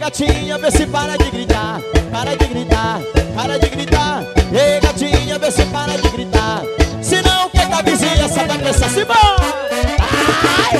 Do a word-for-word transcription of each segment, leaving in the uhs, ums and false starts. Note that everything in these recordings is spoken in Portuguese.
gatinha, vê se para de gritar. Para de gritar, para de gritar. Ei, gatinha, vê se para de gritar. Senão, o que que a vizinhança vai pensar? Se bora! Ai!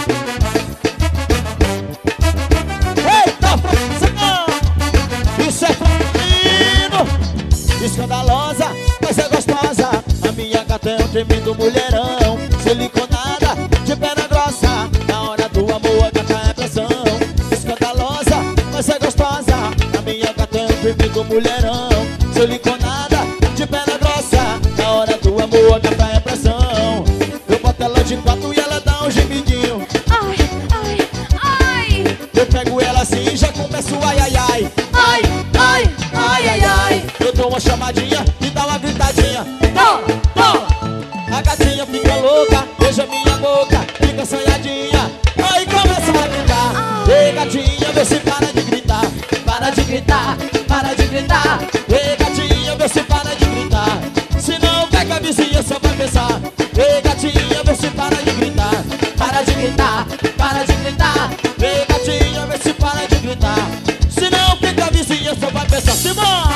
Eita, profissão! Isso é feminino! Escandalosa, mas é gostosa. A minha gata é um tremendo mulherão. Siliconada, de perna grossa. Na hora do amor, a gata é pressão. Escandalosa, mas é gostosa. A minha gata é um tremendo mulherão. Siliconada, de perna grossa. Na hora do amor, a gata é pressão. Eu boto ela de quatro e ela dá um gemidinho. Ai, ai, ai. Eu pego ela assim e já começo ai, ai, ai. Ai, ai, ai, ai, ai. Eu dou uma chamadinha e dá uma gritadinha. Toma, toma. A gatinha fica louca, beija minha boca, fica assanhadinha. Aí começa a gritar. Ei, gatinha, vê se para de gritar. Para de gritar, para de gritar. Ei, gatinha, vê se para de gritar. Senão, o que é que a vizinhança vai pensar? Ei, gatinha, vê se para de gritar. Para de gritar, para de gritar. Ei, gatinha, vê se para de gritar. Senão, o que é que a vizinhança vai pensar? Simão!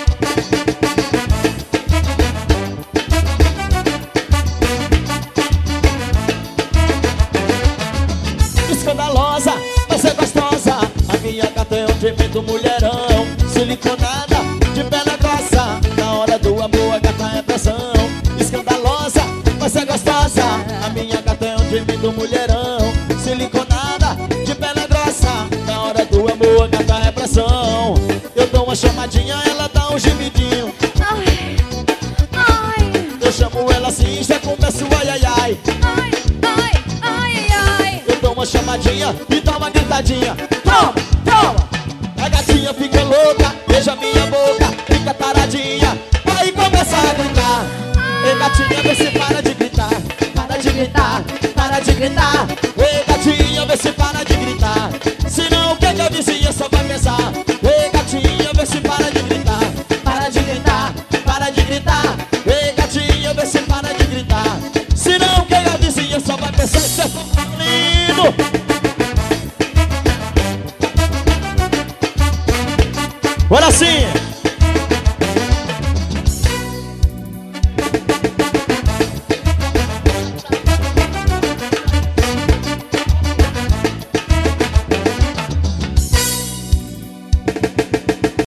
Escandalosa, mas é gostosa. A minha gata é um tremendo mulherão. Siliconada, de perna grossa. Na hora do amor, a gata é pressão. Escandalosa, mas é gostosa. A minha gata é um tremendo mulherão. Siliconada, de perna grossa. Na hora do amor, a gata é pressão. Eu dou uma chamadinha, ela dá um gemidinho. Ai, ai. Eu chamo ela assim, já começo ai, ai, ai. Ai, ai, ai, ai. Eu dou uma chamadinha e dá uma gritadinha. Toma, toma. A gatinha fica louca, beija minha boca, fica taradinha. Aí começa a gritar. Ei, gatinha, vê se para de gritar. Para de gritar, para de gritar. Ei, gatinha, vê se para de gritar. Senão, o que que eu disse?